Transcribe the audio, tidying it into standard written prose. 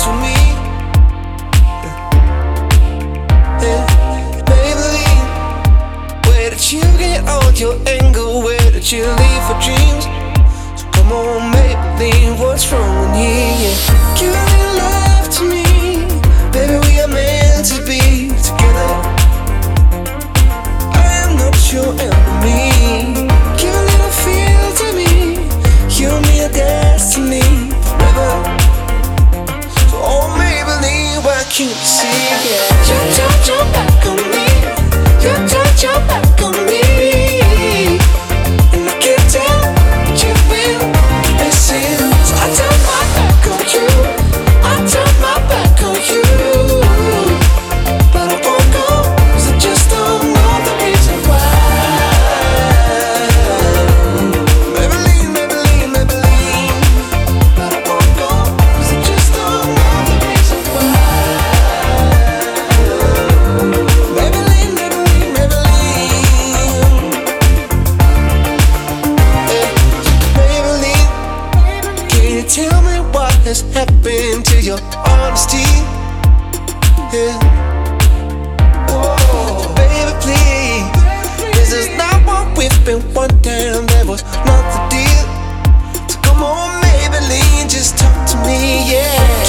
to me. Maybelline, where did you get all your anger? Where did you leave your dreams? So come on, Maybelline, what's wrong with me? Give a little love to me, baby, we are meant to be together. I am not your enemy. Give a little feel to me, you and me are destiny forever. So oh Maybelline, why can't you see? You turn your back on me, you turn your back on me, and I can't tell what you will miss it. So I turn my back on you, I turn my back on you, but I won't go, 'cause I just don't know the reason why. Maybelline, Maybelline, Maybelline, but I won't go, 'cause I just don't know the reason why. Maybelline, Maybelline, Maybelline, Maybelline, can you tell me what has happened to your honesty? Yeah. Whoa, baby, please. This is not what we've been wanting. That was not the deal. So come on, Maybelline, just talk to me, yeah.